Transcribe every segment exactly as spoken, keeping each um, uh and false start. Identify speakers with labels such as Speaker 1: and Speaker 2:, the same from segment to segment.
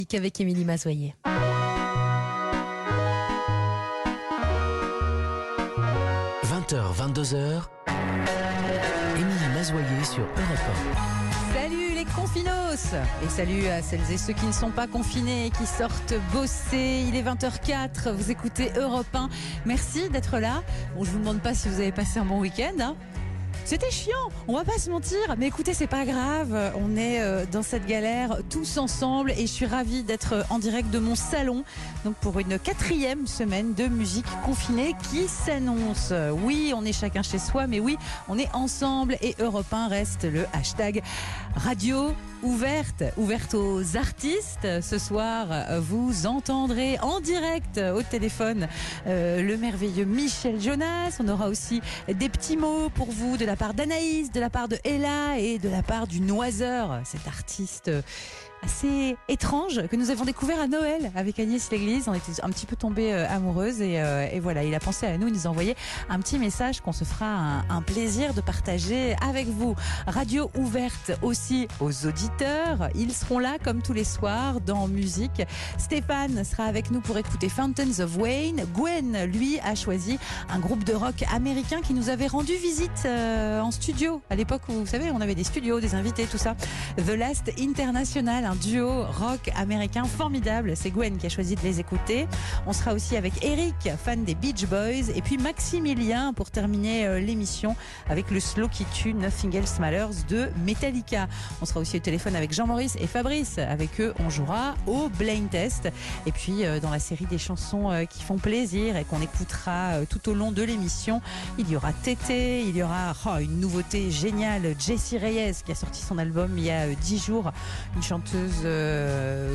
Speaker 1: Avec Émilie Mazoyer.
Speaker 2: vingt heures, vingt-deux heures, Émilie Mazoyer sur Europe un.
Speaker 1: Salut les confinos et salut à celles et ceux qui ne sont pas confinés et qui sortent bosser. Il est vingt heures quatre, vous écoutez Europe un. Merci d'être là. Bon, je vous demande pas si vous avez passé un bon week-end, hein. C'était chiant, on va pas se mentir, mais écoutez, c'est pas grave, on est euh, dans cette galère tous ensemble et je suis ravie d'être en direct de mon salon, donc pour une quatrième semaine de musique confinée qui s'annonce. Oui, on est chacun chez soi, mais oui, on est ensemble et Europe un reste le hashtag radio ouverte, ouverte aux artistes. Ce soir, vous entendrez en direct au téléphone euh, le merveilleux Michel Jonas. On aura aussi des petits mots pour vous de la part d'Anaïs, de la part de Ella et de la part du Noiseur, cet artiste assez étrange que nous avons découvert à Noël avec Agnès Léglise. On était un petit peu tombées euh, amoureuses et, euh, et voilà, il a pensé à nous, il nous a envoyé un petit message qu'on se fera un, un plaisir de partager avec vous. Radio ouverte aussi aux auditeurs, ils seront là comme tous les soirs dans musique. Stéphane sera avec nous pour écouter Fountains of Wayne. Gwen, lui, a choisi un groupe de rock américain qui nous avait rendu visite euh, en studio à l'époque où, vous savez, on avait des studios, des invités, tout ça. The Last International, un duo rock américain formidable. C'est Gwen qui a choisi de les écouter. On sera aussi avec Eric, fan des Beach Boys, et puis Maximilien pour terminer euh, l'émission avec le slow qui tue Nothing Else Matters de Metallica. On sera aussi au téléphone avec Jean-Maurice et Fabrice. Avec eux, on jouera au Blind Test. Et puis euh, dans la série des chansons euh, qui font plaisir et qu'on écoutera euh, tout au long de l'émission, il y aura Tété, il y aura oh, une nouveauté géniale, Jessie Reyes qui a sorti son album il y a dix euh, jours, une chanteuse Euh,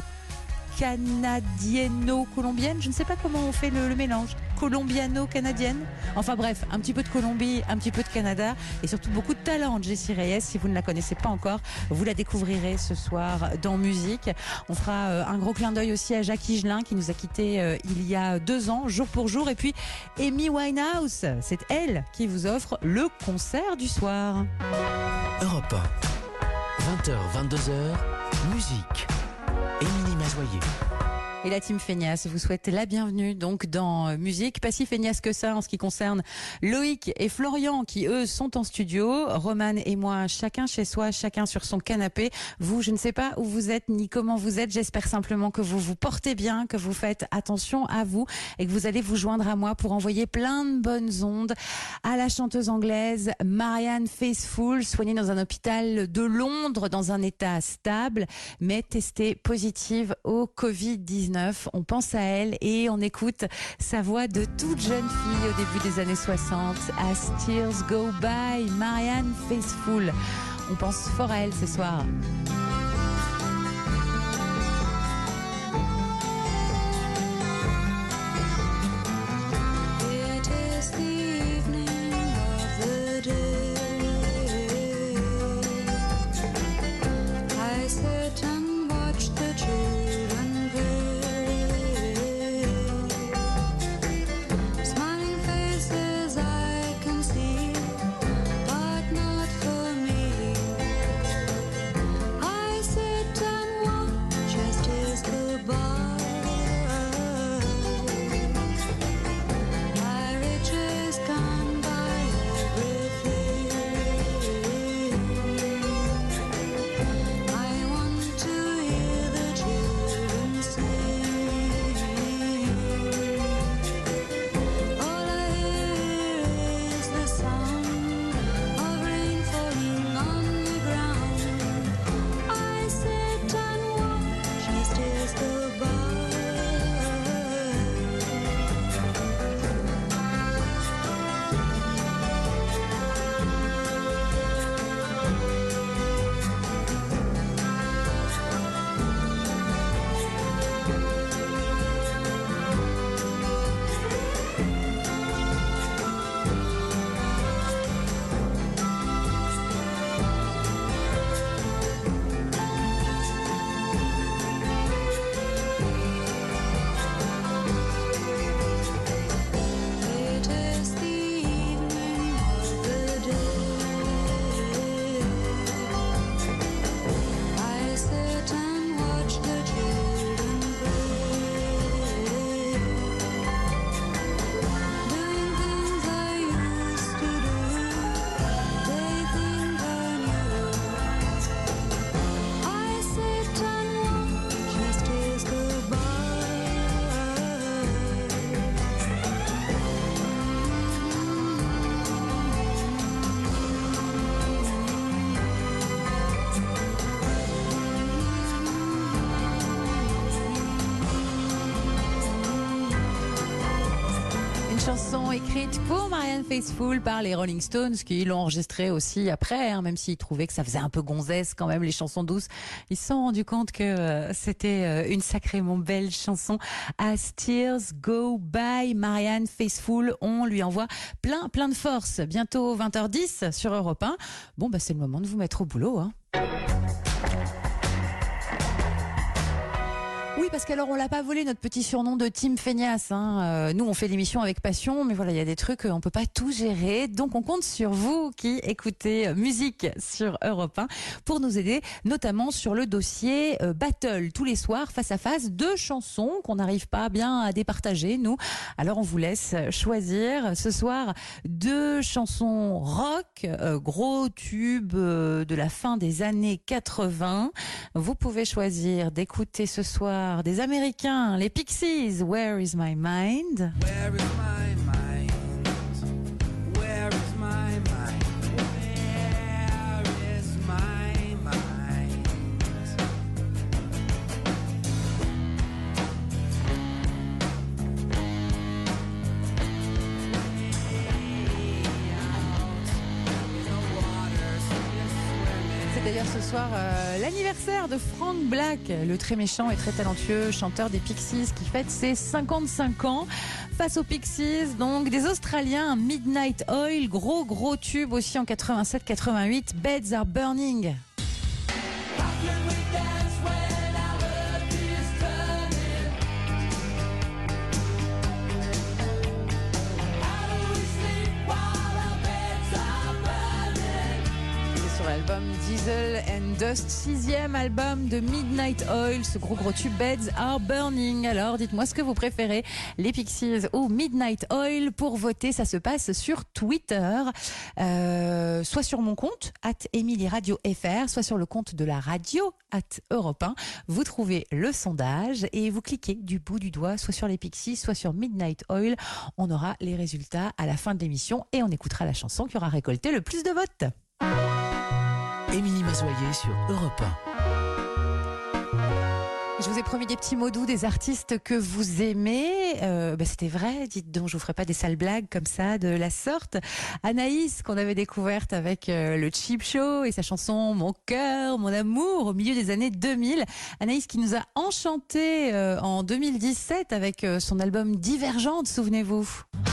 Speaker 1: canadieno-colombienne, je ne sais pas comment on fait le, le mélange, colombiano-canadienne, enfin bref, un petit peu de Colombie, un petit peu de Canada et surtout beaucoup de talent. Jessie Reyes, si vous ne la connaissez pas encore, vous la découvrirez ce soir dans Musique. On fera euh, un gros clin d'œil aussi à Jacques Higelin qui nous a quittés euh, il y a deux ans, jour pour jour, et puis Amy Winehouse, c'est elle qui vous offre le concert du soir.
Speaker 2: Europe un, vingt heures, vingt-deux heures, musique. Émilie Mazoyer.
Speaker 1: Et la team Feignas vous souhaite la bienvenue donc dans Musique. Pas si feignasse que ça en ce qui concerne Loïc et Florian qui eux sont en studio. Roman et moi, chacun chez soi, chacun sur son canapé. Vous, je ne sais pas où vous êtes ni comment vous êtes. J'espère simplement que vous vous portez bien, que vous faites attention à vous et que vous allez vous joindre à moi pour envoyer plein de bonnes ondes à la chanteuse anglaise Marianne Faithfull, soignée dans un hôpital de Londres dans un état stable, mais testée positive au covid dix-neuf. On pense à elle et on écoute sa voix de toute jeune fille au début des années soixante. As Tears Go By, Marianne Faithfull. On pense fort à elle ce soir.
Speaker 3: I
Speaker 1: chanson écrite pour Marianne Faithfull par les Rolling Stones, qui l'ont enregistrée aussi après, hein, même s'ils trouvaient que ça faisait un peu gonzesse quand même, les chansons douces. Ils se sont rendus compte que euh, c'était euh, une sacrément belle chanson. As Tears Go By, Marianne Faithfull, on lui envoie plein plein de force. Bientôt vingt heures dix sur Europe un. Bon, bah c'est le moment de vous mettre au boulot, hein. Oui, parce qu'alors on l'a pas volé notre petit surnom de Team Feignasse, hein. Euh, nous on fait l'émission avec passion, mais voilà, il y a des trucs on peut pas tout gérer, donc on compte sur vous qui écoutez musique sur Europe un pour nous aider, notamment sur le dossier euh, Battle tous les soirs face à face, deux chansons qu'on n'arrive pas bien à départager nous. Alors on vous laisse choisir ce soir deux chansons rock, euh, gros tubes euh, de la fin des années quatre-vingts. Vous pouvez choisir d'écouter ce soir des Américains, les Pixies, Where is my mind?
Speaker 3: Where is my mind? Where is my mind? Where is my mind?
Speaker 1: C'est d'ailleurs ce soir euh, l'anniversaire de Frank Black, le très méchant et très talentueux chanteur des Pixies qui fête ses cinquante-cinq ans. Face aux Pixies, donc des Australiens, Midnight Oil, gros gros tube aussi en quatre-vingt-sept quatre-vingt-huit, Beds Are Burning. L'album Diesel and Dust, sixième album de Midnight Oil, ce gros gros tube Beds Are Burning. Alors dites-moi ce que vous préférez, les Pixies ou Midnight Oil. Pour voter, ça se passe sur Twitter, euh, soit sur mon compte at Emily Radio F R, soit sur le compte de la radio at Europe un. Vous trouvez le sondage et vous cliquez du bout du doigt soit sur les Pixies, soit sur Midnight Oil. On aura les résultats à la fin de l'émission et on écoutera la chanson qui aura récolté le plus de votes.
Speaker 2: Émilie Mazoyer sur Europe un.
Speaker 1: Je vous ai promis des petits mots doux des artistes que vous aimez. Euh, bah c'était vrai, dites donc, je vous ferai pas des sales blagues comme ça de la sorte. Anaïs, qu'on avait découverte avec euh, le Cheap Show et sa chanson Mon cœur, mon amour au milieu des années deux mille. Anaïs qui nous a enchantés euh, en deux mille dix-sept avec euh, son album Divergente, souvenez-vous.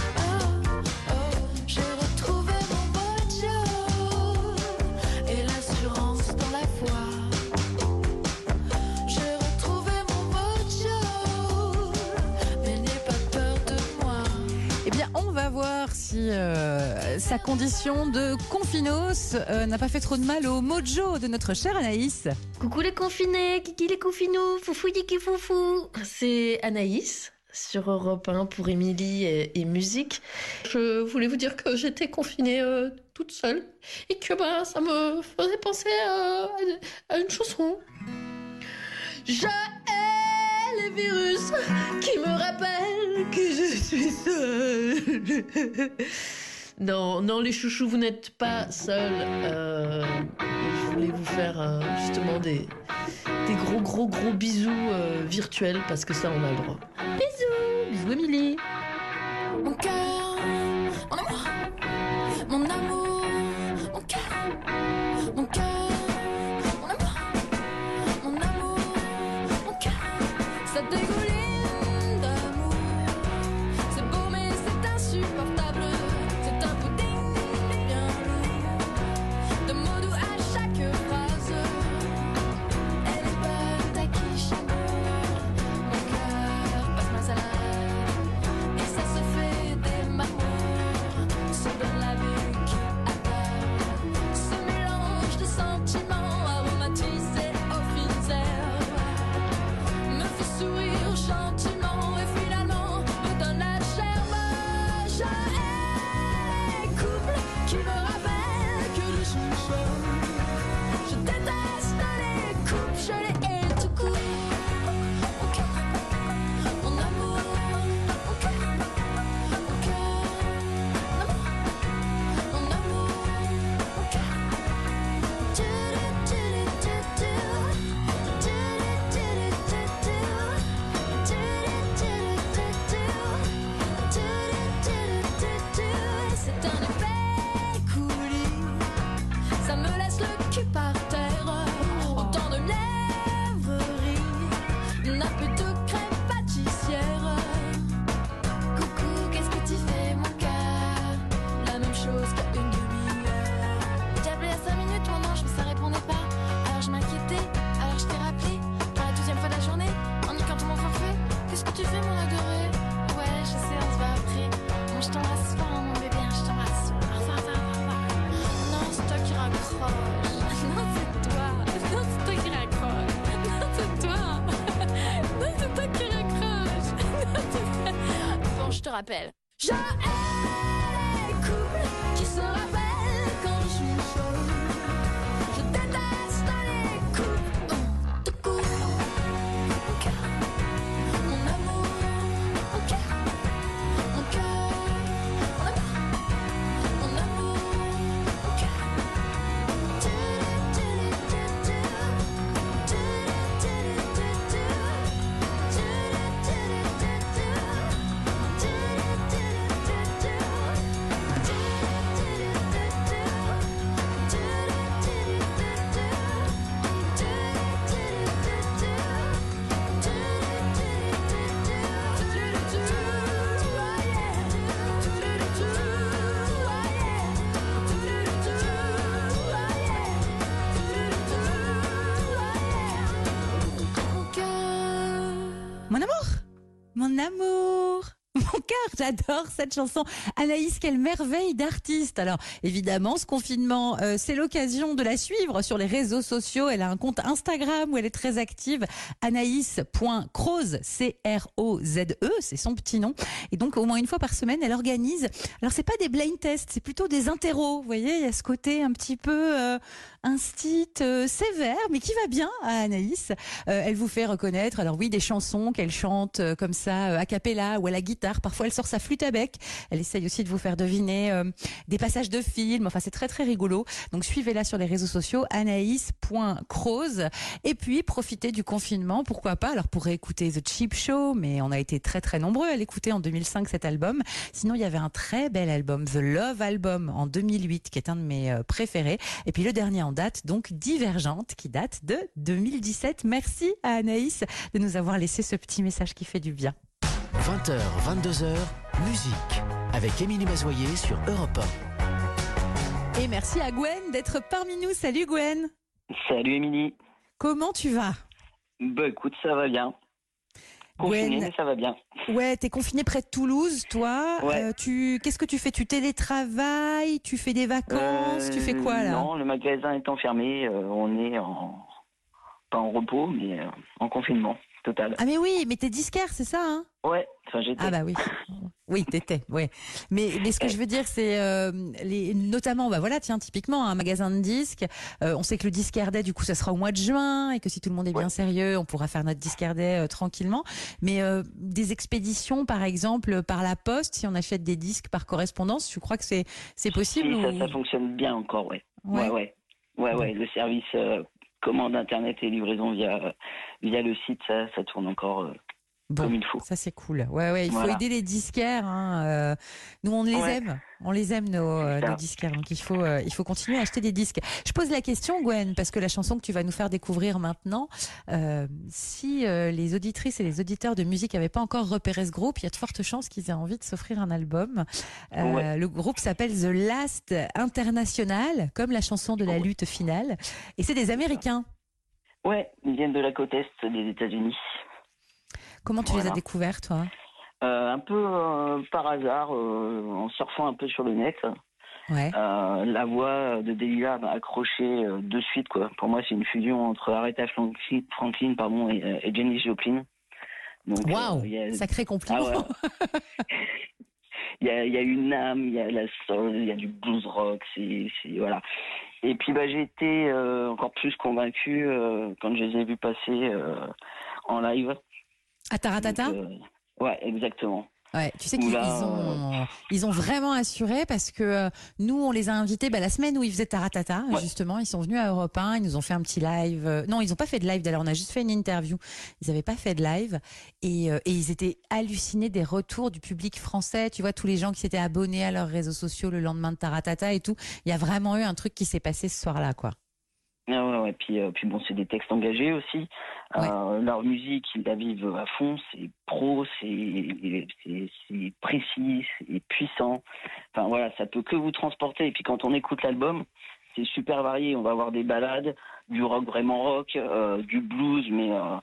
Speaker 1: Si euh, sa condition de confinos euh, n'a pas fait trop de mal au mojo de notre chère Anaïs.
Speaker 4: Coucou les confinés, kiki les confinous, foufou yiki foufou. C'est Anaïs sur Europe un pour Émilie et, et musique. Je voulais vous dire que j'étais confinée euh, toute seule et que bah, ça me faisait penser euh, à une chanson. Je hais les virus qui me rappellent que je suis seule. Non, non, les chouchous, vous n'êtes pas seuls. Euh, je voulais vous faire euh, justement des, des gros, gros, gros bisous euh, virtuels parce que ça, on a le droit. Bisous, bisous, Émilie.
Speaker 5: Mon cœur, mon amour, mon amour, mon cœur, mon cœur. Ça dégouline d'amour. C'est beau mais c'est insupportable. C'est un pudding bien lourd de mots doux à chaque phrase. Elle est bonne à qui chaque jour. Mon cœur passe ma salade et ça se fait des marmots. Se donne la buque à table. Ce mélange de sentiments aromatisés au freezer me fait sourire gentiment et finalement me donne la gerbe. Je hais les couples qui me rappellent que je suis seule. Je déteste les couples, je les hais tout court. Mon cœur, mon amour, mon cœur, mon cœur, mon amour, mon amour, mon cœur. Du du du du du du du du du du du. te rappelle. Je hais les couples qui se rappellent quand je suis seule. Je déteste les couples de coups. Mon cœur, mon amour, mon cœur, mon cœur, mon amour, mon amour, mon cœur.
Speaker 1: Mon amour, mon amour, mon cœur, j'adore cette chanson. Anaïs, quelle merveille d'artiste. Alors évidemment, ce confinement, euh, c'est l'occasion de la suivre sur les réseaux sociaux. Elle a un compte Instagram où elle est très active, anaïs point croze, C R O Z E, c'est son petit nom. Et donc au moins une fois par semaine, elle organise, alors c'est pas des blind tests, c'est plutôt des interros. Vous voyez, il y a ce côté un petit peu euh, instit, euh, sévère, mais qui va bien à Anaïs. Euh, elle vous fait reconnaître, alors oui, des chansons qu'elle chante euh, comme ça, euh, a cappella ou à la guitare. Parfois, elle sort sa flûte à bec. Elle essaye aussi de vous faire deviner euh, des passages de films. Enfin, c'est très, très rigolo. Donc, suivez-la sur les réseaux sociaux, anaïs point croze. Et puis, profitez du confinement. Pourquoi pas? Alors, pour écouter The Cheap Show, mais on a été très, très nombreux à l'écouter en deux mille cinq, cet album. Sinon, il y avait un très bel album, The Love Album, en deux mille huit, qui est un de mes euh, préférés. Et puis, le dernier en date, donc Divergente, qui date de deux mille dix-sept. Merci à Anaïs de nous avoir laissé ce petit message qui fait du bien.
Speaker 2: vingt heures, vingt-deux heures, musique avec Émilie Mazoyer sur Europe un.
Speaker 1: Et merci à Gwen d'être parmi nous. Salut Gwen.
Speaker 6: Salut Émilie.
Speaker 1: Comment tu vas?
Speaker 6: Bah écoute, ça va bien. Confiné,
Speaker 1: Gwen,
Speaker 6: mais ça va bien.
Speaker 1: ouais, t'es confiné près de Toulouse, toi.
Speaker 6: Ouais.
Speaker 1: Euh, tu, qu'est-ce que tu fais? Tu télétravailles? Tu fais des vacances? Tu fais quoi là?
Speaker 6: Non, le magasin étant fermé, euh, on est en pas en repos, mais euh, en confinement total.
Speaker 1: Ah mais oui, mais t'es disquaire, c'est ça, hein?
Speaker 6: Ouais, enfin j'étais.
Speaker 1: Ah bah oui, oui t'étais, ouais. Mais mais ce que je veux dire, c'est euh, les, notamment, bah voilà, tiens, typiquement un magasin de disques. Euh, on sait que le disquaire day, du coup, ça sera au mois de juin, et que si tout le monde est bien
Speaker 6: Ouais.
Speaker 1: sérieux, on pourra faire notre disquaire day euh, tranquillement. Mais euh, des expéditions, par exemple, par la poste, si on achète des disques par correspondance, tu crois que c'est c'est possible
Speaker 6: Si,
Speaker 1: ou...
Speaker 6: ça, ça fonctionne bien encore, ouais.
Speaker 1: Ouais.
Speaker 6: Ouais, ouais. Ouais, ouais. Le service euh, commande internet et livraison via via le site, ça, ça tourne encore euh,
Speaker 1: Bon,
Speaker 6: comme il faut.
Speaker 1: ça c'est cool. Ouais, ouais, il faut
Speaker 6: Voilà.
Speaker 1: aider les disquaires. Hein. Euh, nous, on les
Speaker 6: Ouais.
Speaker 1: aime. On les aime, nos, euh,
Speaker 6: C'est ça.
Speaker 1: nos disquaires. Donc, il faut, euh, il faut continuer à acheter des disques. Je pose la question, Gwen, parce que la chanson que tu vas nous faire découvrir maintenant, euh, si euh, les auditrices et les auditeurs de musique n'avaient pas encore repéré ce groupe, il y a de fortes chances qu'ils aient envie de s'offrir un album. Euh,
Speaker 6: Ouais.
Speaker 1: Le groupe s'appelle The Last International, comme la chanson de la
Speaker 6: Ouais.
Speaker 1: lutte finale. Et c'est des Américains.
Speaker 6: Ouais, ils viennent de la côte est des États-Unis.
Speaker 1: Comment tu les
Speaker 6: Voilà.
Speaker 1: as découverts, toi?
Speaker 6: Euh, un peu euh, par hasard, euh, en surfant un peu sur le net.
Speaker 1: Ouais.
Speaker 6: Euh, la voix de Delilah m'a accroché euh, de suite, quoi. Pour moi, c'est une fusion entre Aretha Franklin, Franklin pardon, et, euh, et Janis Joplin. Donc,
Speaker 1: Waouh,
Speaker 6: euh, il y a-
Speaker 1: sacré compliment.
Speaker 6: Ah ouais. Il y a, il y a une âme, il y a la soul, il y a du blues rock, c'est, c'est voilà. Et puis bah j'ai été euh, encore plus convaincu euh, quand je les ai vus passer euh, en live.
Speaker 1: À Taratata?
Speaker 6: Donc, euh, ouais, exactement.
Speaker 1: Ouais, tu sais qu'ils
Speaker 6: Oula,
Speaker 1: ils ont, ils ont vraiment assuré parce que euh, nous, on les a invités bah, la semaine où ils faisaient Taratata,
Speaker 6: Ouais.
Speaker 1: justement. Ils sont venus à Europe un, ils nous ont fait un petit live. Euh, non, ils n'ont pas fait de live d'ailleurs, on a juste fait une interview. Ils n'avaient pas fait de live et, euh, et ils étaient hallucinés des retours du public français. Tu vois, tous les gens qui s'étaient abonnés à leurs réseaux sociaux le lendemain de Taratata et tout. Il y a vraiment eu un truc qui s'est passé ce soir-là, quoi.
Speaker 6: Ah ouais, ouais. Puis, euh, puis bon, c'est des textes engagés aussi.
Speaker 1: Ouais.
Speaker 6: Euh, leur musique, ils la vivent à fond. C'est pro, c'est, c'est, c'est précis, c'est puissant. Enfin voilà, ça peut que vous transporter. Et puis quand on écoute l'album, c'est super varié. On va avoir des ballades, du rock vraiment rock, euh, du blues, mais euh,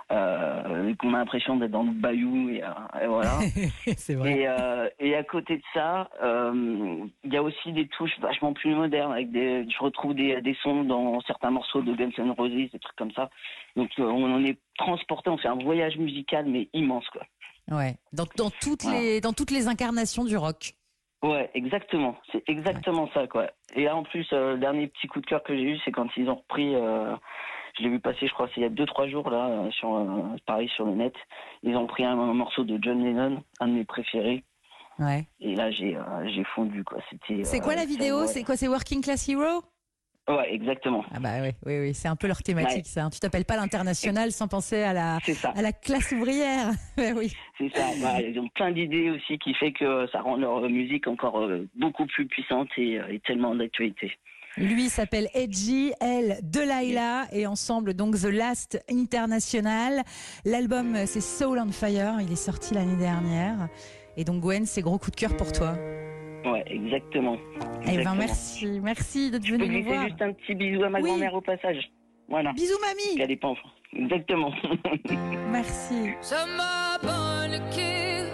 Speaker 6: euh, qu'on a l'impression d'être dans le bayou. Et, euh, et voilà.
Speaker 1: C'est vrai.
Speaker 6: Et, euh, et à côté de ça, euh, il y a aussi des touches vachement plus modernes. Avec des, je retrouve des, des sons dans certains morceaux de Guns N' Roses, des trucs comme ça. Donc euh, on en est transporté, on fait un voyage musical mais immense, quoi.
Speaker 1: Ouais. Dans, dans, toutes
Speaker 6: Voilà.
Speaker 1: les, dans toutes les incarnations du rock.
Speaker 6: Ouais, exactement. C'est exactement ça, quoi. Et là, en plus, euh, le dernier petit coup de cœur que j'ai eu, c'est quand ils ont repris. Euh, je l'ai vu passer, je crois, c'est il y a deux trois jours là, euh, sur euh, pareil sur le net. Ils ont pris un, un morceau de John Lennon, un de mes préférés.
Speaker 1: Ouais.
Speaker 6: Et là, j'ai euh, j'ai fondu, quoi. C'était.
Speaker 1: C'est
Speaker 6: euh,
Speaker 1: quoi la vidéo?
Speaker 6: ouais.
Speaker 1: C'est quoi? C'est Working Class Hero?
Speaker 6: Ouais, exactement.
Speaker 1: Ah bah oui, oui, oui. C'est un peu leur thématique,
Speaker 6: Ouais.
Speaker 1: ça. hein. Tu t'appelles pas l'international sans penser à la,
Speaker 6: C'est ça.
Speaker 1: à la classe ouvrière. Ouais, oui.
Speaker 6: C'est ça. Voilà, ils ont plein d'idées aussi qui fait que ça rend leur musique encore euh, beaucoup plus puissante et, euh, et tellement d'actualité.
Speaker 1: Lui s'appelle Edgy, elle Delilah, et ensemble donc The Last International. L'album c'est Soul on Fire, il est sorti l'année dernière. Et donc Gwen, c'est gros coup de cœur pour toi.
Speaker 6: Ouais, exactement.
Speaker 1: Eh ben
Speaker 6: Exactement.
Speaker 1: merci, merci d'être
Speaker 6: Je peux
Speaker 1: venu nous
Speaker 6: glisser
Speaker 1: voir.
Speaker 6: juste un petit bisou à ma
Speaker 1: Oui.
Speaker 6: grand-mère au passage. Voilà.
Speaker 1: Bisous mamie.
Speaker 6: Elle est pas enfant. Exactement.
Speaker 1: Merci.
Speaker 5: Some are born to kill,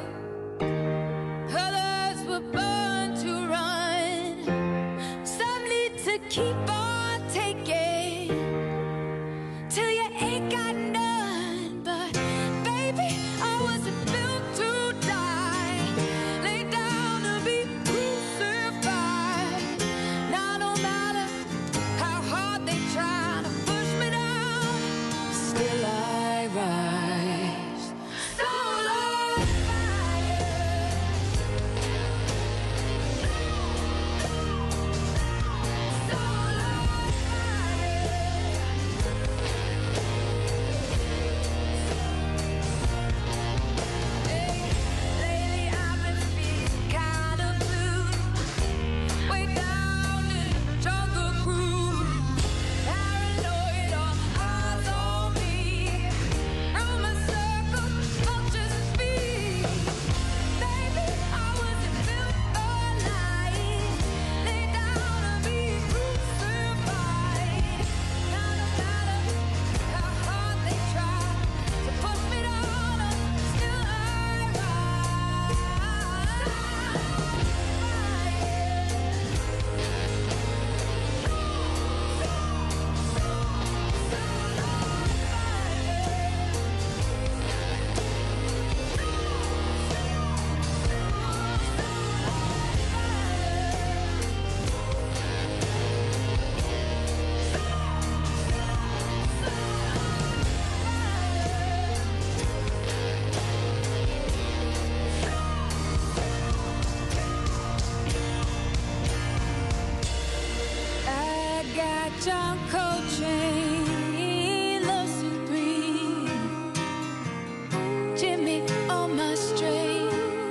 Speaker 5: others were born to run. Some need to keep on taking till you ain't got none. But baby, I wasn't built to die. Lay down to be crucified. Now no matter how hard they try to push me down, still I rise. Soul on fire. Soul on fire. Hey, lately I've been feeling kinda blue. Way down in the jungle groove. Paranoid, all eyes on me. Round my circle, vultures feed. Baby, I wasn't built for life. Lay down to be crucified. Now no matter how hard they try to push me down, still I rise. I got John Coltrane, Love Supreme, Jimmy on my string,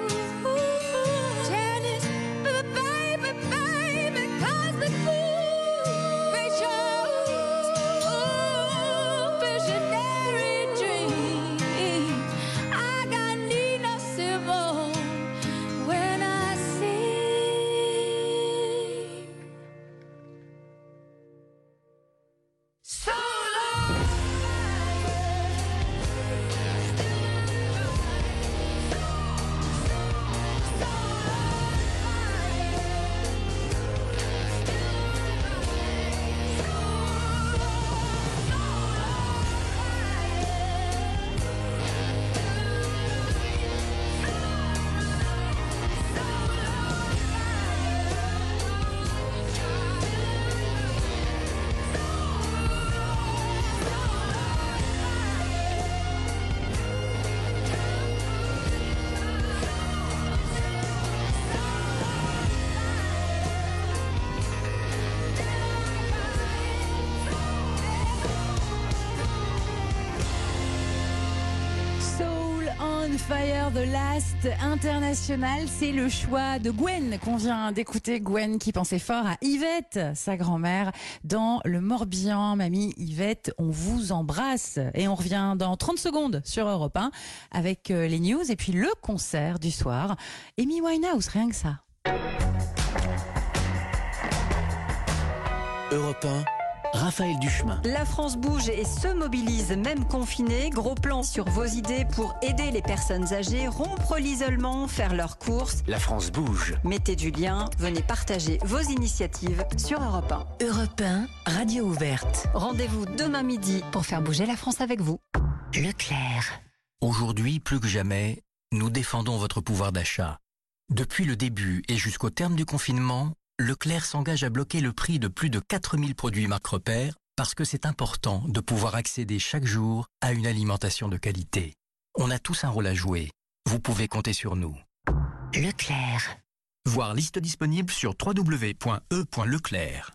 Speaker 5: Janis, baby, baby, cosmic cool, Rachel's, ooh, visionary dream. I got Nina Simone when I sing. So long.
Speaker 1: Soul on Fire, The Last International, c'est le choix de Gwen qu'on vient d'écouter. Gwen qui pensait fort à Yvette, sa grand-mère, dans le Morbihan. Mamie Yvette, on vous embrasse. Et on revient dans trente secondes sur Europe un avec euh, les news et puis le concert du soir. Amy Winehouse, rien que ça.
Speaker 2: Europe un, Raphaël Duchemin.
Speaker 7: La France bouge et se mobilise, même confinée. Gros plan sur vos idées pour aider les personnes âgées, rompre l'isolement, faire leurs courses.
Speaker 2: La France bouge.
Speaker 7: Mettez du lien, venez partager vos initiatives sur Europe un.
Speaker 8: Europe un, radio ouverte.
Speaker 7: Rendez-vous demain midi pour faire bouger la France avec vous.
Speaker 8: Leclerc.
Speaker 2: Aujourd'hui, plus que jamais,
Speaker 9: nous défendons votre pouvoir d'achat. Depuis le début et jusqu'au terme du confinement, Leclerc s'engage à bloquer le prix de plus de quatre mille produits Marc Repère parce que c'est important de pouvoir accéder chaque jour à une alimentation de qualité. On a tous un rôle à jouer. Vous pouvez compter sur nous.
Speaker 8: Leclerc.
Speaker 9: Voir liste disponible sur w w w point e point leclerc.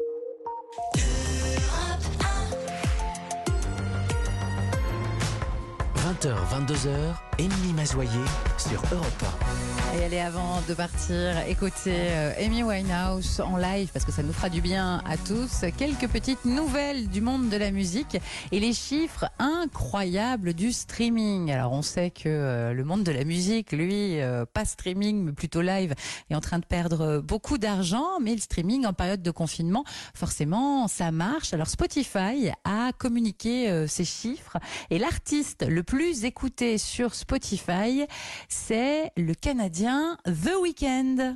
Speaker 2: vingt heures, vingt-deux heures, Émilie Mazoyer sur Europe un.
Speaker 1: Et allez, avant de partir, écoutez euh, Amy Winehouse en live parce que ça nous fera du bien à tous. Quelques petites nouvelles du monde de la musique et les chiffres incroyables du streaming. Alors on sait que euh, le monde de la musique, lui, euh, pas streaming mais plutôt live, est en train de perdre beaucoup d'argent. Mais le streaming en période de confinement, forcément, ça marche. Alors Spotify a communiqué euh, ces chiffres et l'artiste le plus écouté sur Spotify, c'est le Canadien The Weeknd.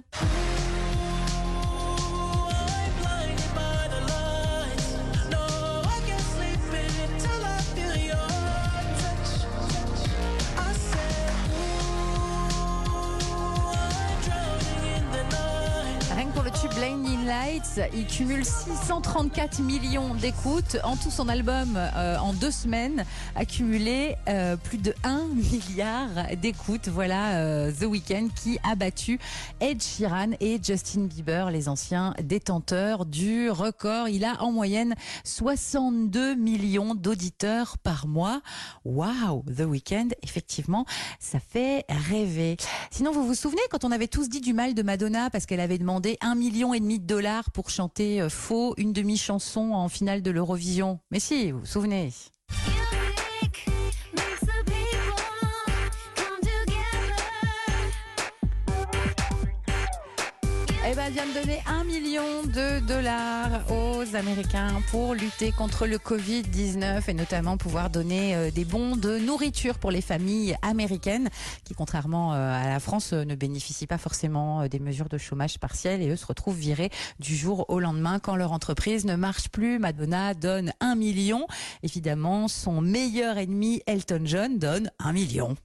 Speaker 1: Rien que pour le tube Blinding Lights, il cumule six cent trente-quatre millions d'écoutes. En tout, son album, euh, en deux semaines, a cumulé euh, plus de un milliard d'écoutes. Voilà euh, The Weeknd qui a battu Ed Sheeran et Justin Bieber, les anciens détenteurs du record. Il a en moyenne soixante-deux millions d'auditeurs par mois. Waouh, The Weeknd, effectivement, ça fait rêver. Sinon, vous vous souvenez quand on avait tous dit du mal de Madonna parce qu'elle avait demandé un million et demi de dollars pour chanter euh, faux une demi-chanson en finale de l'Eurovision. Mais si, vous vous souvenez. Eh ben, elle vient de donner un million de dollars aux Américains pour lutter contre le covid dix-neuf et notamment pouvoir donner euh, des bons de nourriture pour les familles américaines qui, contrairement euh, à la France, euh, ne bénéficient pas forcément euh, des mesures de chômage partiel et eux se retrouvent virés du jour au lendemain quand leur entreprise ne marche plus. Madonna donne un million. Évidemment, son meilleur ennemi, Elton John, donne un million.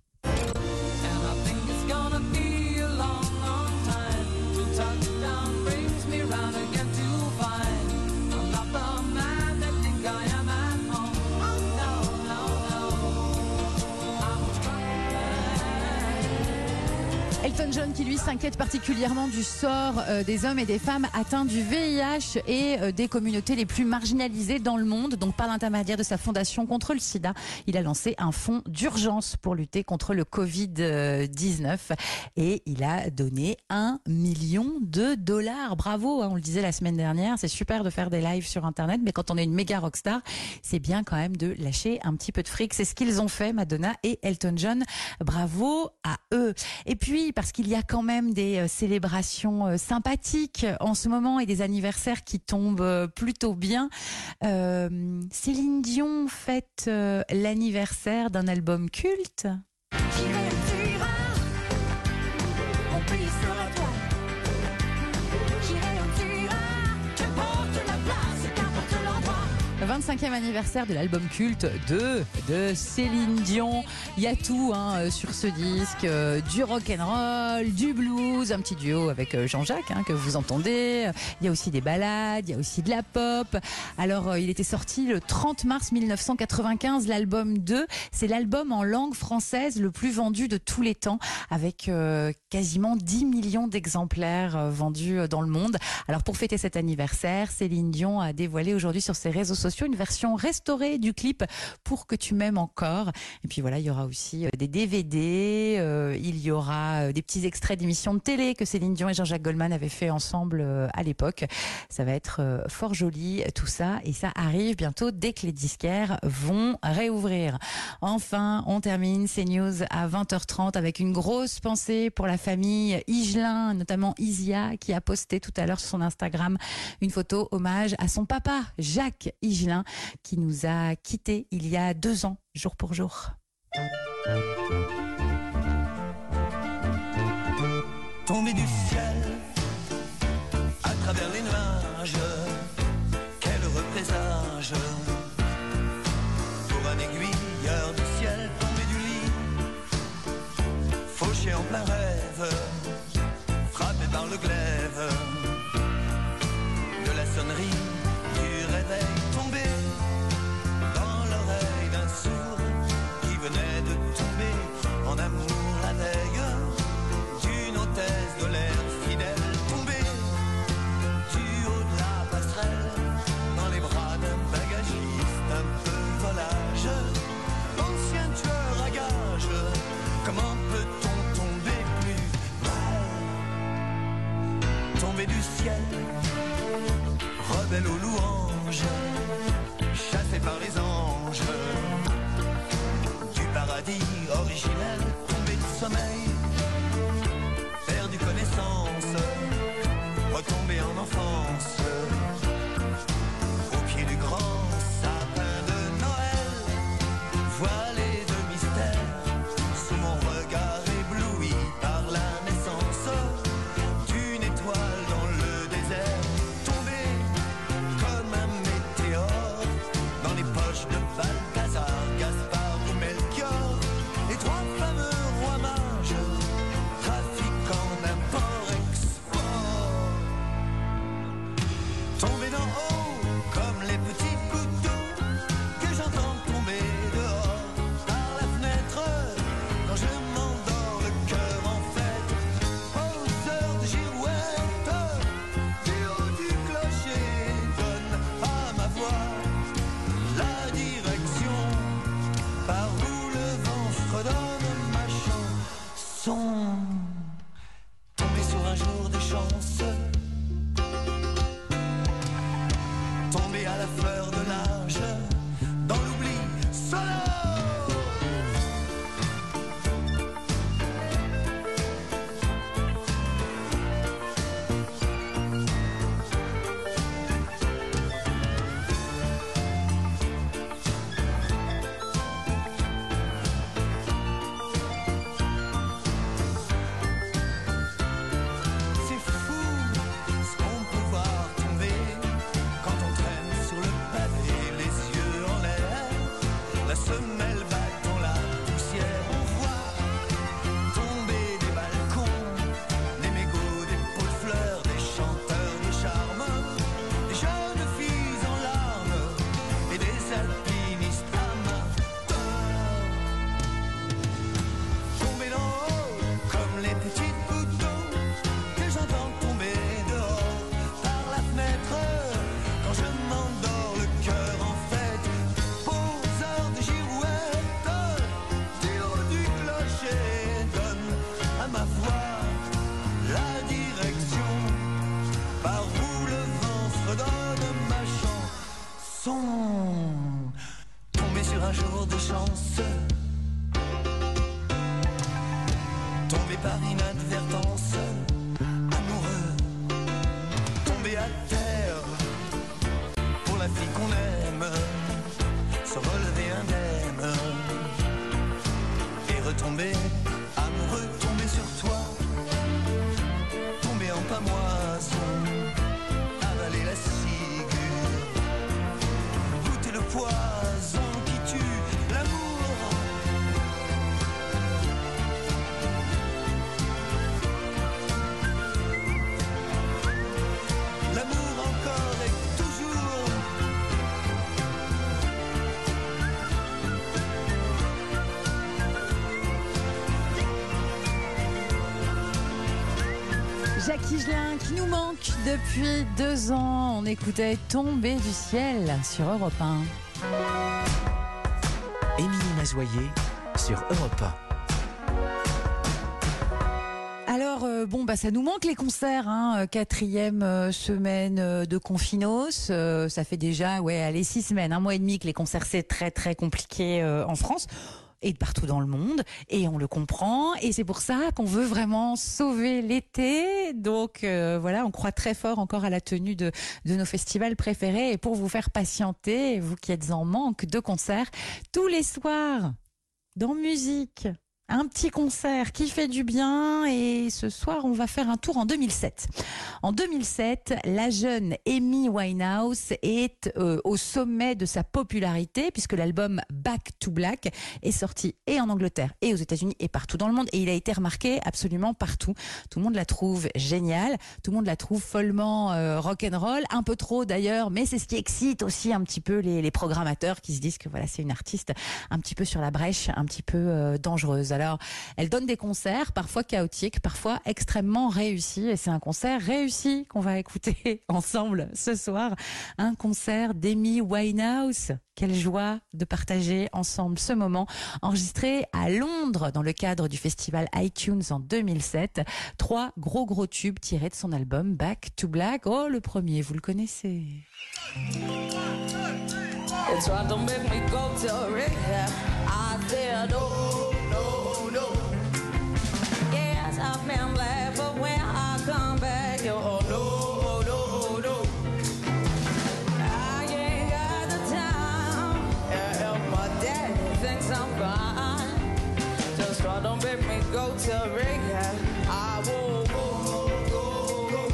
Speaker 1: Elton John qui lui s'inquiète particulièrement du sort euh, des hommes et des femmes atteints du V I H et euh, des communautés les plus marginalisées dans le monde. Donc par l'intermédiaire de sa fondation contre le sida, il a lancé un fonds d'urgence pour lutter contre le covid dix-neuf et il a donné un million de dollars. Bravo, hein, on le disait la semaine dernière, c'est super de faire des lives sur internet, mais quand on est une méga rockstar, c'est bien quand même de lâcher un petit peu de fric. C'est ce qu'ils ont fait, Madonna et Elton John. Bravo à eux. Et puis parce qu'il y a quand même des euh, célébrations euh, sympathiques en ce moment et des anniversaires qui tombent euh, plutôt bien. Euh, Céline Dion fête euh, l'anniversaire d'un album culte. vingt-cinquième anniversaire de l'album culte de, de Céline Dion. Il y a tout hein, sur ce disque, euh, du rock'n'roll, du blues, un petit duo avec euh, Jean-Jacques hein, que vous entendez. Il y a aussi des ballades, il y a aussi de la pop. Alors euh, il était sorti le trente mars mille neuf cent quatre-vingt-quinze, l'album deux. C'est l'album en langue française le plus vendu de tous les temps avec euh, quasiment dix millions d'exemplaires euh, vendus dans le monde. Alors pour fêter cet anniversaire, Céline Dion a dévoilé aujourd'hui sur ses réseaux sociaux une version restaurée du clip Pour que tu m'aimes encore. Et puis voilà, il y aura aussi des D V D, euh, il y aura des petits extraits d'émissions de télé que Céline Dion et Jean-Jacques Goldman avaient fait ensemble euh, à l'époque. Ça va être euh, fort joli tout ça et ça arrive bientôt dès que les disquaires vont réouvrir. Enfin, on termine ces news à vingt heures trente avec une grosse pensée pour la famille Higelin, notamment Isia qui a posté tout à l'heure sur son Instagram une photo hommage à son papa Jacques Higelin qui nous a quittés il y a deux ans, jour pour jour.
Speaker 10: Tombé du ciel, à travers les nuages, quel heureux présage, pour un aiguilleur du ciel tombé du lit, Gaucher en plein rêve, frappé par le glaive de la sonnerie du réveil, tombé dans l'oreille d'un sourd qui venait de tomber en amour la veille d'une hôtesse de l'air fidèle, tombé du haut de la passerelle dans les bras d'un bagagiste un peu volage, ancien tueur à gages. Comment peut-on tomber plus mal? Tomber du ciel, rebelle aux louanges, chassé par les anges du paradis originel, tombé de sommeil, perdu connaissance, retombé en enfance, au pied du grand sapin de Noël, voilé de mystère, sous mon regard ébloui par la naissance d'une étoile dans le désert, tombé comme un météore dans les poches de Balthazar, Gaspard ou Melchior, les trois fameux rois mages, trafiquant d'import-export. Tombé d'en haut comme les petits couteaux que j'entends tomber dehors par la fenêtre quand je m'endors le cœur en fête, aux heures de girouette du haut du clocher donne à ma voix la direction par où le vent fredonne ma chanson. Tombé sur un jour de chance, tombé à la fleur de l'âge, dans l'oubli sonore. C'est fou ce qu'on peut voir tomber quand on traîne sur le pavé, les yeux en l'air, la semelle battant la poussière. On voit tomber des balcons, des mégots, des pots de fleurs, des chanteurs de charme, des jeunes filles en larmes et des alpinistes amateurs. Tomber d'en haut comme les petites gouttes d'eau que j'entends tomber dehors par la fenêtre quand je m'endors le cœur en fête, aux heures de girouette du haut du clocher donne à ma voix la direction par où le vent fredonne ma chanson. Tombé sur un jour de chance, tombé par inadvertance, amoureux, tombé à terre pour la fille qu'on aime, se relever indemne et retomber amoureux, tomber sur toi, tomber en pamoison, avaler la ciguë, goûter le poison qui tue l'amour. L'amour encore et toujours.
Speaker 1: Jacques Higelin qui nous manque depuis deux ans. On écoutait Tomber du ciel sur Europe un.
Speaker 2: Émilie Mazoyer sur Europe un.
Speaker 1: Alors, euh, bon, bah, ça nous manque les concerts, hein. Quatrième euh, semaine euh, de confinos. Euh, ça fait déjà, ouais, allez, six semaines, un mois et demi que les concerts, c'est très, très compliqué euh, en France et de partout dans le monde. Et on le comprend. Et c'est pour ça qu'on veut vraiment sauver l'été. Donc, euh, voilà, on croit très fort encore à la tenue de, de nos festivals préférés. Et pour vous faire patienter, vous qui êtes en manque de concerts, tous les soirs, dans Musique, Un petit concert qui fait du bien et ce soir on va faire un tour en deux mille sept. En deux mille sept, la jeune Amy Winehouse est euh, au sommet de sa popularité puisque l'album Back to Black est sorti et en Angleterre et aux États-Unis et partout dans le monde et il a été remarqué absolument partout. Tout le monde la trouve géniale, tout le monde la trouve follement euh, rock'n'roll, un peu trop d'ailleurs, mais c'est ce qui excite aussi un petit peu les, les programmateurs qui se disent que voilà, c'est une artiste un petit peu sur la brèche, un petit peu euh, dangereuse. Alors, elle donne des concerts, parfois chaotiques, parfois extrêmement réussis, et c'est un concert réussi qu'on va écouter ensemble ce soir, un concert d'Amy Winehouse. Quelle joie de partager ensemble ce moment, enregistré à Londres dans le cadre du festival iTunes en deux mille sept. Trois gros gros tubes tirés de son album Back to Black. Oh, le premier, vous le connaissez.
Speaker 5: It's trying to make me go to rehab. I said no, no, no. Yes, I've been glad, but when I come back, you oh no, no, no. I ain't got the time. Yeah, my daddy thinks I'm fine. Just try to make me go to rehab. I won't go, go, go.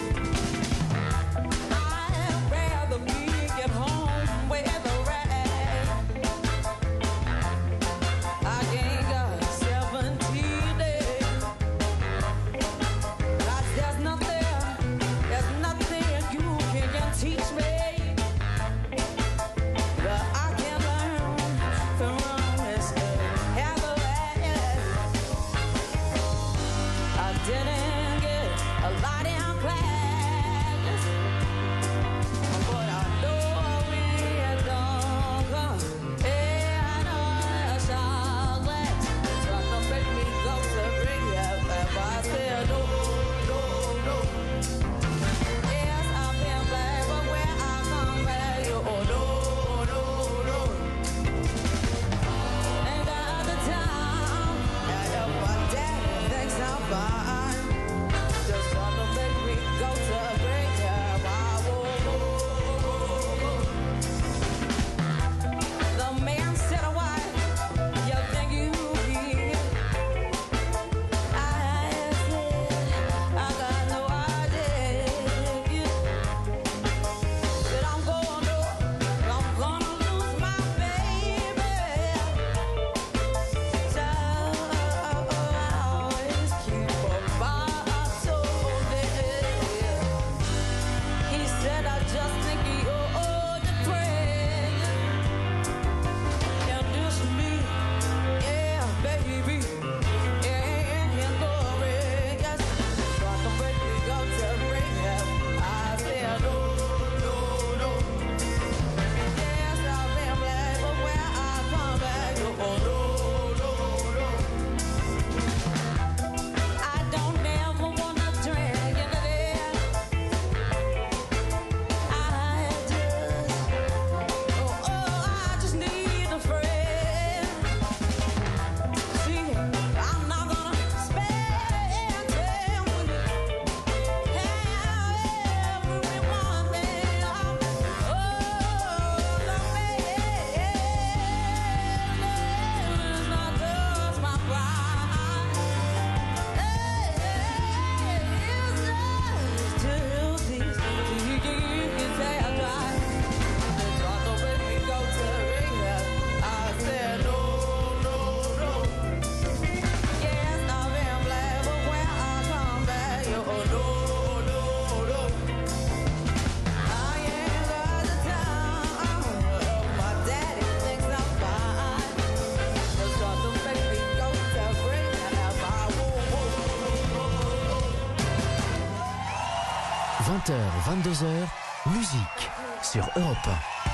Speaker 5: I'd rather be at home.
Speaker 2: vingt heures, vingt-deux heures, musique sur Europe un.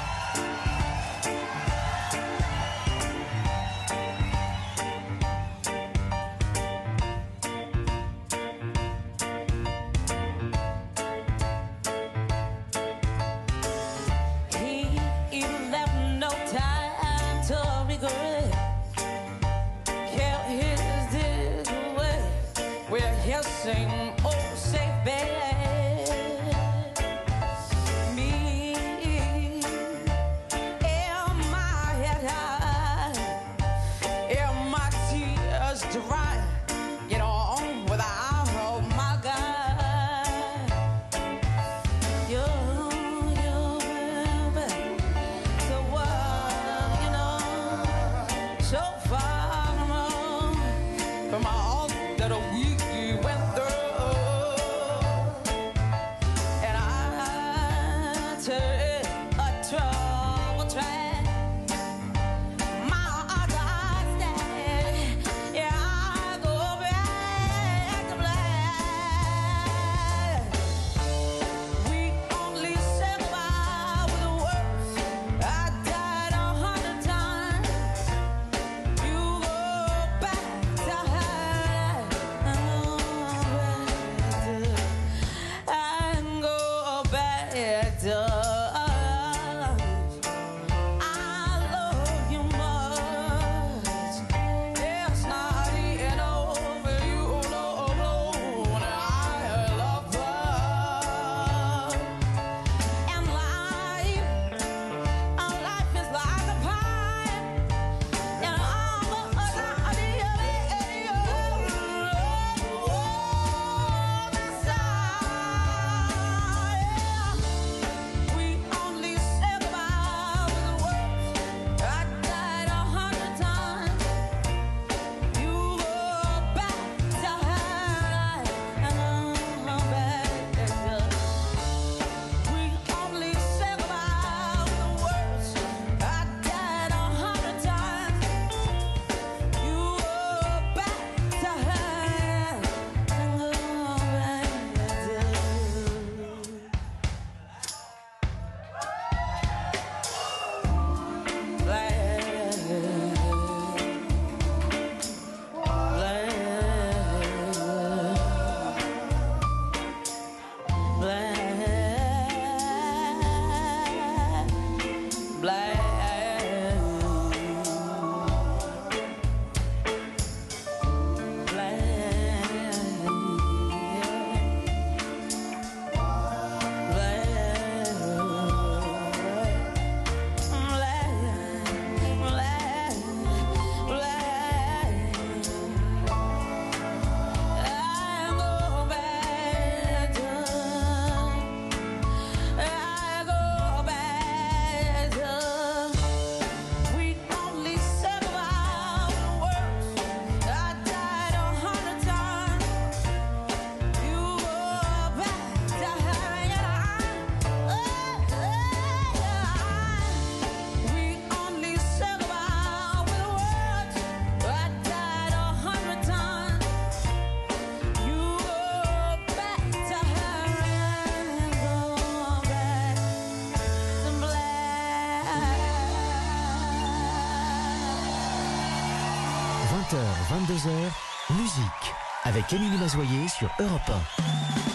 Speaker 2: vingt-deux heures, musique avec Émilie Mazoyer sur Europe un.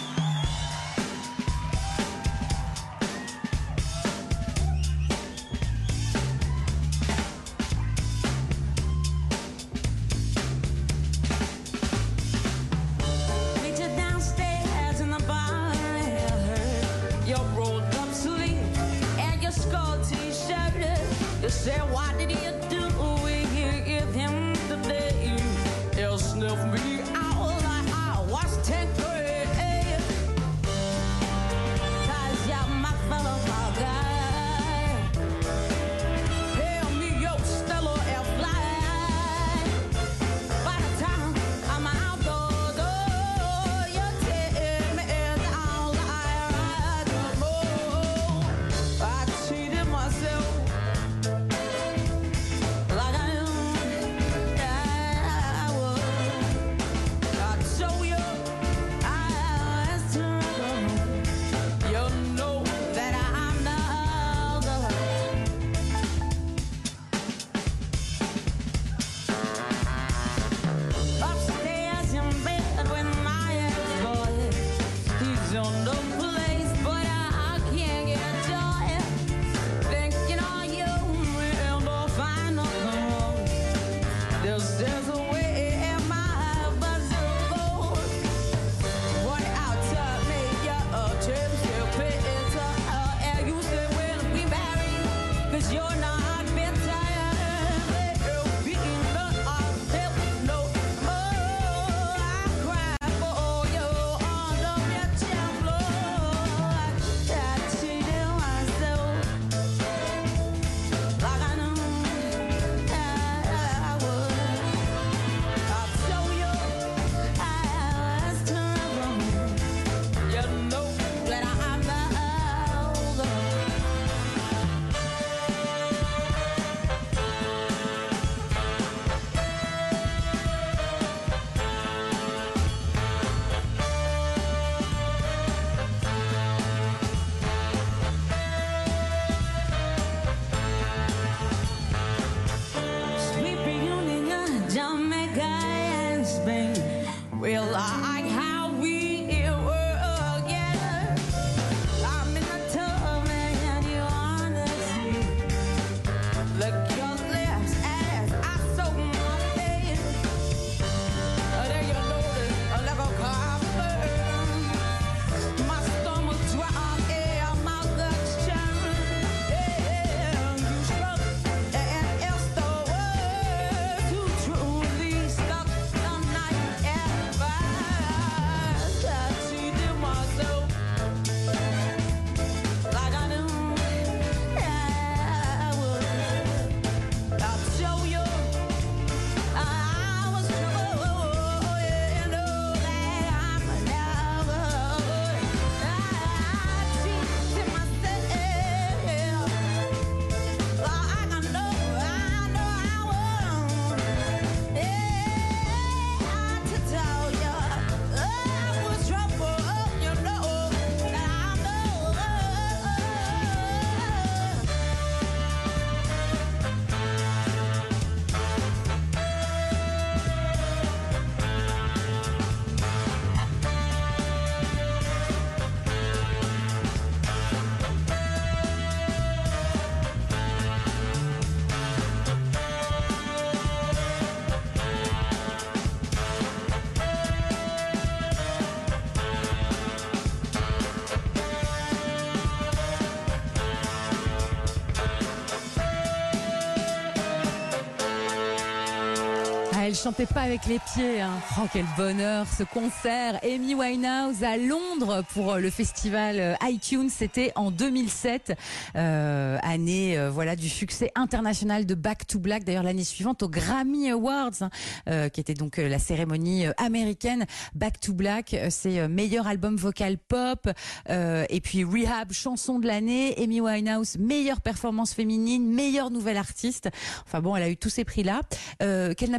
Speaker 1: Elle chantait pas avec les pieds, hein. Oh, quel bonheur ce concert. Amy Winehouse à Londres pour le festival iTunes, c'était en deux mille sept, euh, année euh, voilà du succès international de Back to Black. D'ailleurs l'année suivante aux Grammy Awards, hein, euh, qui était donc euh, la cérémonie euh, américaine. Back to Black, euh, c'est euh, meilleur album vocal pop, euh, et puis Rehab, chanson de l'année. Amy Winehouse, meilleure performance féminine, meilleure nouvelle artiste. Enfin bon, elle a eu tous ces prix là, euh, qu'elle n'a pas pu aller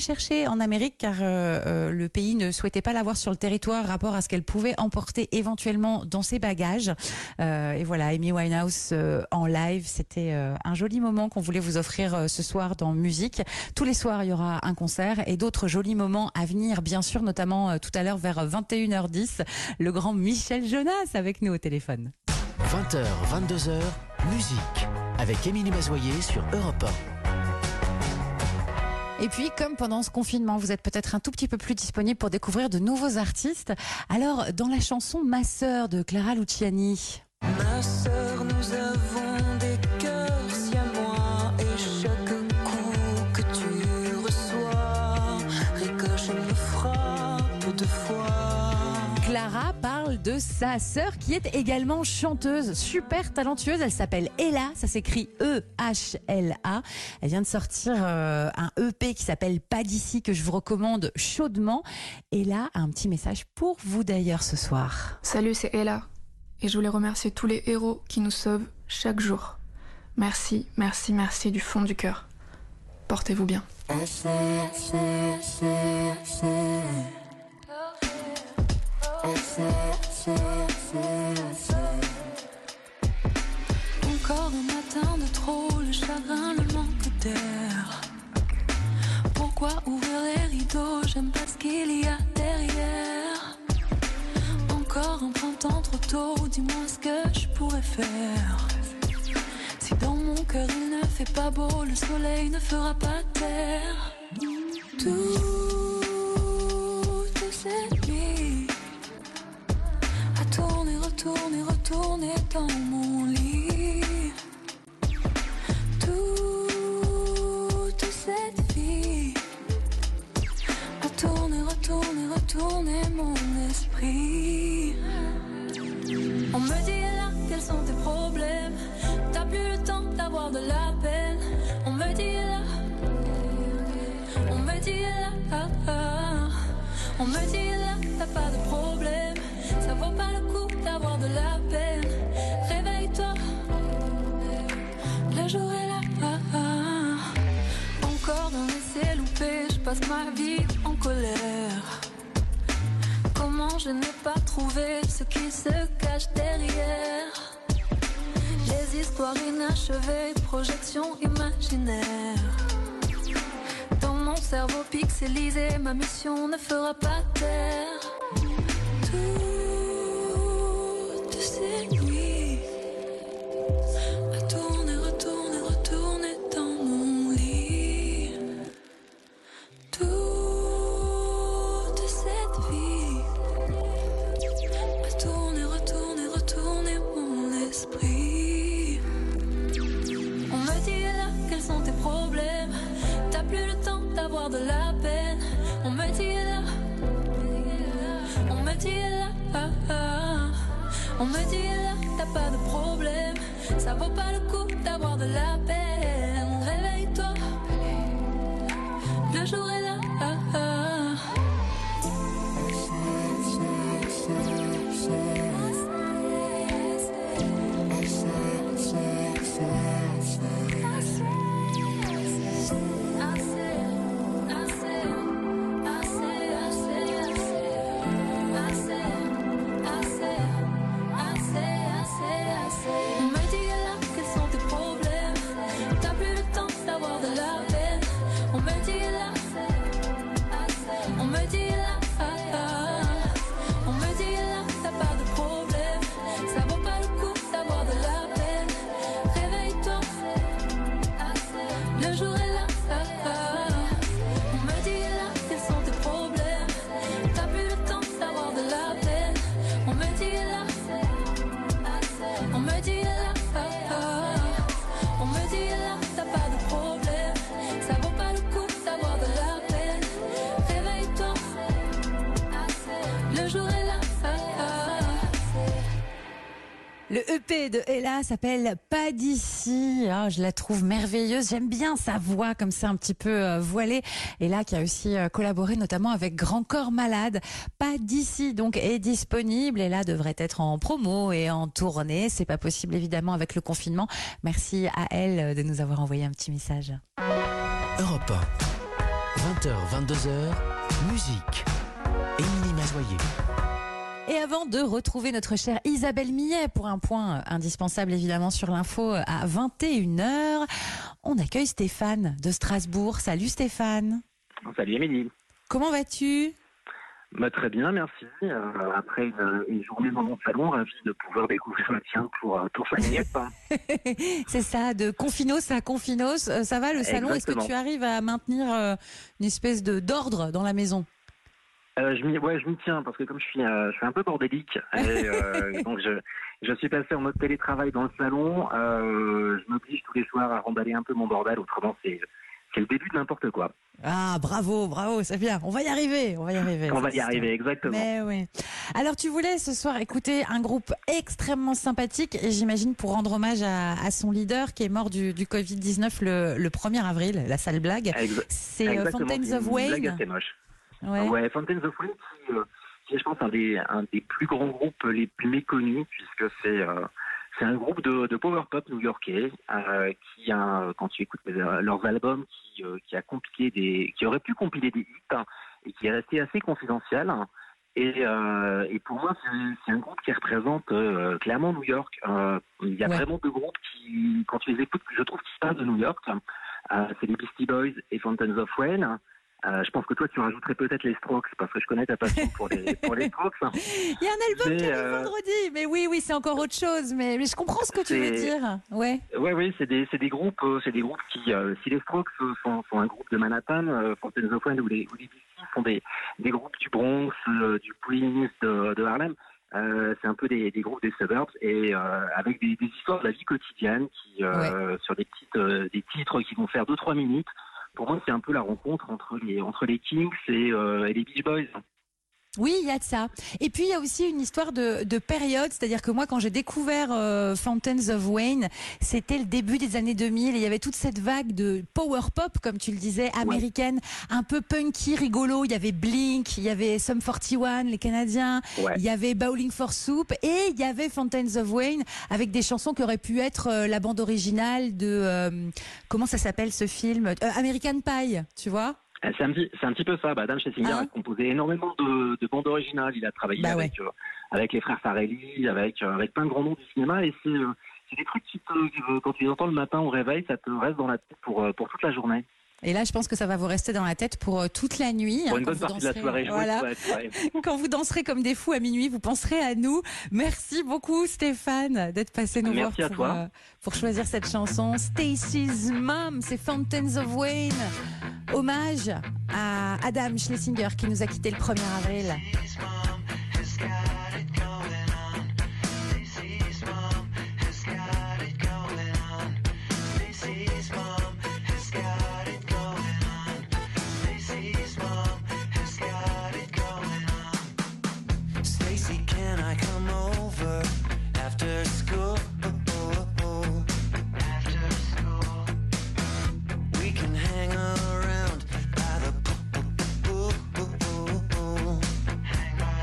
Speaker 1: chercher en Amérique car euh, euh, le pays ne souhaitait pas l'avoir sur le territoire rapport à ce qu'elle pouvait emporter éventuellement dans ses bagages. Euh, et voilà, Amy Winehouse euh, en live, c'était euh, un joli moment qu'on voulait vous offrir euh, ce soir dans Musique. Tous les soirs, il y aura un concert et d'autres jolis moments à venir, bien sûr, notamment euh, tout à l'heure vers vingt et une heures dix, le grand Michel Jonas avec nous au téléphone.
Speaker 2: vingt heures, vingt-deux heures, musique avec Émilie Mazoyer sur Europe un.
Speaker 1: Et puis, comme pendant ce confinement, vous êtes peut-être un tout petit peu plus disponible pour découvrir de nouveaux artistes. Alors, dans la chanson Ma sœur de Clara Luciani.
Speaker 11: Ma sœur, nous avons des cœurs siamois et chaque coup que tu reçois ricoche et me frappe deux fois.
Speaker 1: Clara parle de sa sœur qui est également chanteuse, super talentueuse. Elle s'appelle Ella, ça s'écrit E H L A. Elle vient de sortir euh, un E P qui s'appelle Pas d'ici que je vous recommande chaudement. Ella a un petit message pour vous d'ailleurs ce soir.
Speaker 12: Salut, c'est Ella et je voulais remercier tous les héros qui nous sauvent chaque jour. Merci, merci, merci du fond du cœur. Portez-vous bien.
Speaker 11: Encore un matin de trop, le chagrin, le manque d'air. Pourquoi ouvrir les rideaux? J'aime pas ce qu'il y a derrière. Encore un printemps trop tôt, dis-moi ce que je pourrais faire. Si dans mon cœur il ne fait pas beau, le soleil ne fera pas terre. Toute cette nuit à tourner, retourner, retourner dans mon lit. Toute cette vie à tourner, retourner, retourner mon esprit. On me dit là, quels sont tes problèmes? T'as plus le temps d'avoir de la peine. On me dit là, on me dit là, ah, ah. On me dit là, t'as pas de problème. Ça vaut pas le coup d'avoir de la peine. Réveille-toi, le jour est là, ah, ah. Encore dans l'essai loupé, je passe ma vie en colère. Comment je n'ai pas trouvé ce qui se cache derrière les histoires inachevées, projections imaginaires. Dans mon cerveau pixelisé, ma mission ne fera pas taire. Toutes ces nuits à tourner, retourner, retourner dans mon lit. Toute cette vie à tourner, retourner, retourner mon esprit. On me dit là, quels sont tes problèmes? T'as plus le temps d'avoir de la peine. On me dit là, on me dit là, ah, ah. On me dit là, t'as pas de problème. Ça vaut pas le coup d'avoir de la peine. Réveille-toi, le jour est là, ah, ah. On me dit là, quels sont tes problèmes? T'as plus le temps d'avoir de la peine. On me dit là, on me dit là, ah, ah. On me dit là, t'as pas de problème. Ça vaut pas le coup d'avoir de la peine. Réveille-toi, le jour est là, ah, ah. On me dit là, quels sont tes problèmes? T'as plus le temps d'avoir de la peine. On me dit là, on me dit là, ah, ah. On me dit là, t'as pas de problème. Ça vaut pas le coup d'avoir de la peine. Réveille-toi, le jour est là, ah, ah.
Speaker 1: Le E P de Ella s'appelle Pas d'ici. Oh, je la trouve merveilleuse. J'aime bien sa voix comme ça un petit peu euh, voilée. Ella qui a aussi euh, collaboré notamment avec Grand Corps Malade. Pas d'ici donc est disponible. Ella devrait être en promo et en tournée. C'est pas possible évidemment avec le confinement. Merci à elle de nous avoir envoyé un petit message.
Speaker 2: Europe un. vingt heures, vingt-deux heures, musique. Émilie Mazoyer.
Speaker 1: Et avant de retrouver notre chère Isabelle Millet pour un point indispensable évidemment sur l'info à vingt et une heures, on accueille Stéphane de Strasbourg. Salut Stéphane.
Speaker 13: Salut Émilie.
Speaker 1: Comment vas-tu ?
Speaker 13: Bah, très bien, merci. Euh, après une, une journée dans mon salon, ravi de pouvoir découvrir le tien pour, pour cinq minutes.
Speaker 1: C'est ça, de confinos à confinos. Euh, ça va le salon ?
Speaker 13: Exactement.
Speaker 1: Est-ce que tu arrives à maintenir euh, une espèce de d'ordre dans la maison ?
Speaker 13: Euh, je m'y, ouais, je m'y tiens parce que comme je suis, euh, je suis un peu bordélique, et, euh, donc je, je suis passé en mode télétravail dans le salon. Euh, je m'oblige tous les soirs à remballer un peu mon bordel, autrement c'est, c'est le début de n'importe quoi.
Speaker 1: Ah, bravo, bravo, c'est bien. On va y arriver, on va y arriver.
Speaker 13: On va y arriver, exactement.
Speaker 1: Mais oui. Alors, tu voulais ce soir écouter un groupe extrêmement sympathique, et j'imagine pour rendre hommage à, à son leader qui est mort du, du covid dix-neuf le, le premier avril, la sale blague.
Speaker 13: Exa-
Speaker 1: c'est
Speaker 13: exactement,
Speaker 1: Fountains
Speaker 13: c'est
Speaker 1: of
Speaker 13: une blague
Speaker 1: Wayne.
Speaker 13: assez moche.
Speaker 1: Ouais.
Speaker 13: Ouais, Fountains of Wayne qui, euh, qui est, je pense, un des, un des plus grands groupes les plus méconnus, puisque c'est, euh, c'est un groupe de, de power pop new-yorkais euh, qui a, quand tu écoutes euh, leurs albums, qui, euh, qui a compilé des, qui aurait pu compiler des hits hein, et qui est resté assez confidentiel. Et, euh, et pour moi, c'est, c'est un groupe qui représente euh, clairement New York. Euh, il y a
Speaker 1: Ouais.
Speaker 13: vraiment deux groupes qui, quand tu les écoutes, je trouve qu'ils parlent de New York. Euh, c'est les Beastie Boys et Fountains of Wayne. Euh, je pense que toi, tu rajouterais peut-être les Strokes, parce que je connais ta passion pour les, pour les Strokes.
Speaker 1: Il y a un album
Speaker 13: Mais,
Speaker 1: qui arrive
Speaker 13: euh,
Speaker 1: vendredi, mais oui, oui, c'est encore autre chose. Mais, mais je comprends ce que tu veux
Speaker 13: C'est-
Speaker 1: dire. Ouais.
Speaker 13: Ouais, oui, c'est des, c'est des groupes, euh, c'est des groupes qui, euh, si les Strokes euh, sont, sont un groupe de Manhattan, euh, Fountains of Wayne ou les, ou les Beastie sont des, des groupes du Bronx, euh, du Queens, de, de Harlem. Euh, c'est un peu des, des groupes des suburbs et euh, avec des, des histoires de la vie quotidienne qui, euh, sur des petites, euh, des titres qui vont faire deux trois minutes. Pour moi, c'est un peu la rencontre entre les, entre les Kings et, euh, et les Beach Boys.
Speaker 1: Oui, il y a de ça. Et puis, il y a aussi une histoire de, de période. C'est-à-dire que moi, quand j'ai découvert euh, Fountains of Wayne, c'était le début des années deux mille. Et il y avait toute cette vague de power pop, comme tu le disais, américaine, un peu punky, rigolo. Il y avait Blink, il y avait Sum quarante et un, les Canadiens.
Speaker 13: Ouais.
Speaker 1: Il y avait Bowling for Soup. Et il y avait Fountains of Wayne, avec des chansons qui auraient pu être euh, la bande originale de... euh, comment ça s'appelle ce film euh, American Pie, tu vois ?
Speaker 13: Euh, C'est un, petit, c'est un petit peu ça. Bah, Adam Schlesinger
Speaker 1: Ah.
Speaker 13: a composé énormément de, de bandes originales. Il a travaillé
Speaker 1: Bah
Speaker 13: avec, euh, avec les frères Farrelly, avec, euh, avec plein de grands noms du cinéma. Et c'est, euh, c'est des trucs qui, te, euh, quand tu les entends le matin au réveil, ça te reste dans la tête pour, euh, pour toute la journée.
Speaker 1: Et là, je pense que ça va vous rester dans la tête pour euh, toute la nuit.
Speaker 13: Pour
Speaker 1: hein,
Speaker 13: une
Speaker 1: quand
Speaker 13: bonne
Speaker 1: vous
Speaker 13: partie de la
Speaker 1: danserez.
Speaker 13: soirée. je
Speaker 1: Voilà.
Speaker 13: vous le souhaite, ouais.
Speaker 1: Quand vous danserez comme des fous à minuit, vous penserez à nous. Merci beaucoup Stéphane d'être passé nous
Speaker 13: Merci à
Speaker 1: voir pour,
Speaker 13: toi.
Speaker 1: euh, pour choisir cette chanson. Stacy's Mom, c'est Fountains of Wayne. Hommage à Adam Schlesinger qui nous a quitté le premier avril.
Speaker 10: Stacy, can I come over after school? After school, we can hang around by the pool. Hang by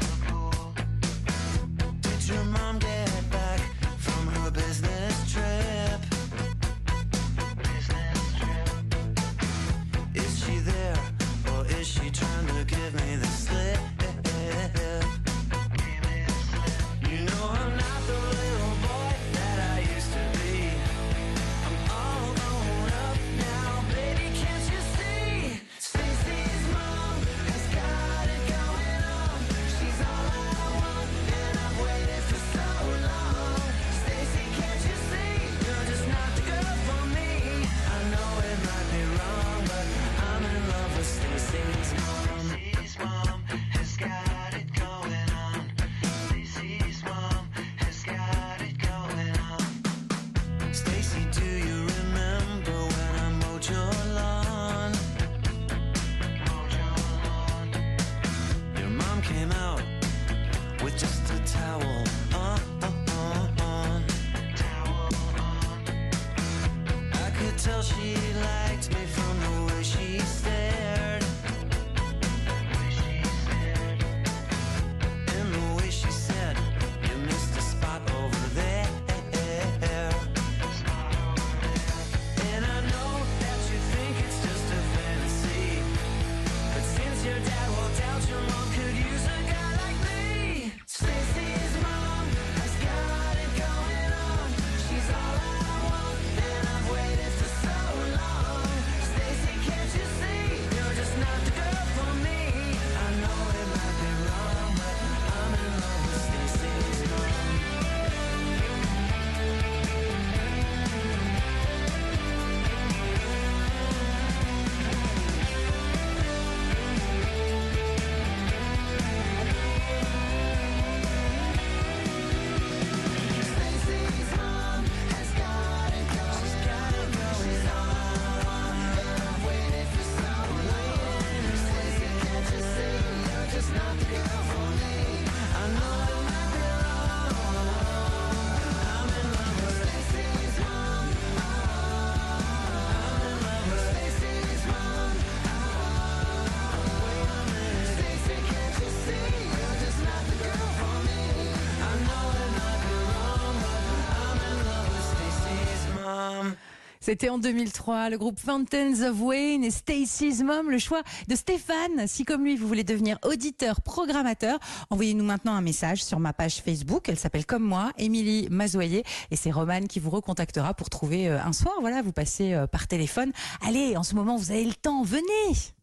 Speaker 1: C'était en deux mille trois, le groupe Fountains of Wayne et Stacy's Mom, le choix de Stéphane. Si comme lui, vous voulez devenir auditeur, programmateur, envoyez-nous maintenant un message sur ma page Facebook. Elle s'appelle comme moi, Émilie Mazoyer. Et c'est Romane qui vous recontactera pour trouver un soir. Voilà, vous passez par téléphone. Allez, en ce moment, vous avez le temps, venez!